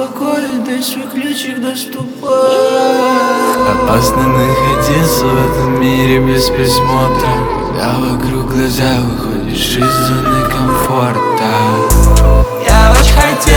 успокоит, дай свой ключик, доступай. Опасно находиться в этом мире без присмотра, когда вокруг глаза выходишь из зоны комфорта. Я очень хотел